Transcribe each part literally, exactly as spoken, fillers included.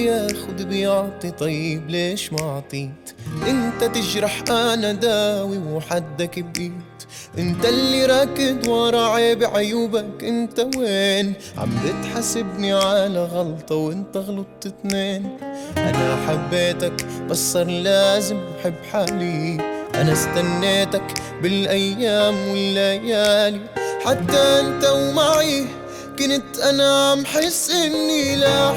بياخد بيعطي، طيب ليش ما عطيت؟ انت تجرح انا داوي وحدك بقيت، انت اللي راكد ورا عيب عيوبك، انت وين؟ عم بتحاسبني على غلطة وانت غلطت اتنين. انا حبيتك بس صار لازم احب حالي، انا استنيتك بالايام والليالي، حتى انت ومعي كنت انا عم حس اني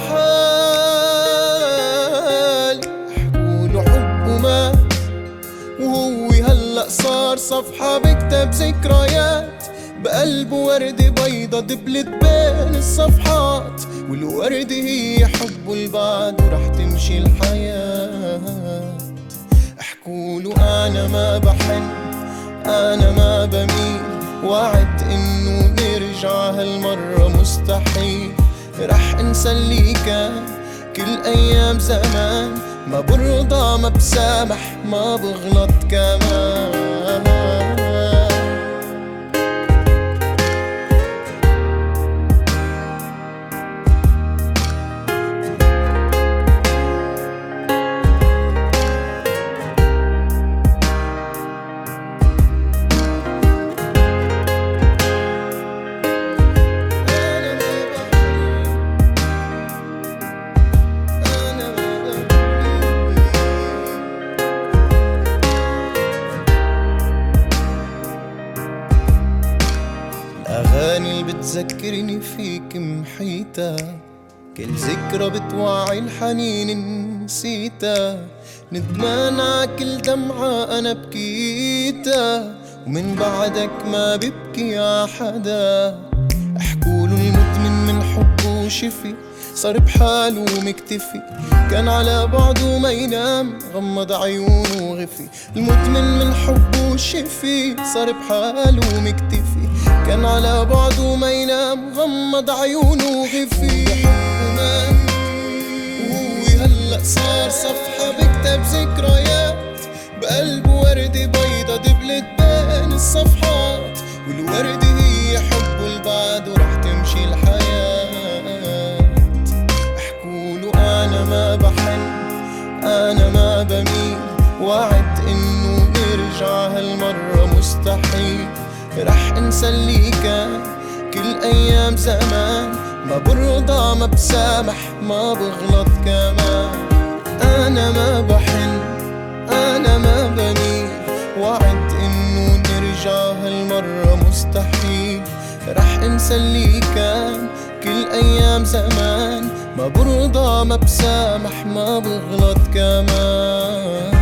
لحالي. حقوله حب ومات وهو هلأ صار صفحة بكتب ذكريات، بقلبه وردة بيضة دبلت بين الصفحات، والوردة هي حب البعد ورح تمشي الحياة. احكوله انا ما بحن، انا ما بميل، وعد انه نرجع هالمرة مستحيل. رح انسى اللي كان كل ايام زمان، ما برضى ما بسامح ما بغلط كمان. الأغاني اللي بتذكرني فيك محيتها، كل ذكرى بتوعي الحنين نسيتها، ندمان ع كل دمعة أنا بكيتها، ومن بعدك ما ببكي ع حدا. احكوله المدمن من حبه شفي، صار بحاله مكتفي، كان على بعضه ما ينام غمض عيونه وغفي. المدمن من حبه شفي، صار بحاله مكتفي، كان على بعضه ما ينام غمض عيونه وغفي. وهو هلأ صار صفحة بكتب ذكريات، بقلبه وردة بيضة دبلت بين الصفحات، والوردة هي حب البعد ورح تمشي الحياة. احكوله انا ما بحن، انا ما بميل، وعد انه نرجع هالمرة مستحيل. رح انسى اللي كان كل ايام زمان، ما برضى ما بسامح ما بغلط كمان. انا ما بحن، انا ما بميل، وعد انه نرجع هالمرة مستحيل. رح انسى اللي كان كل ايام زمان، ما برضى ما بسامح ما بغلط كمان.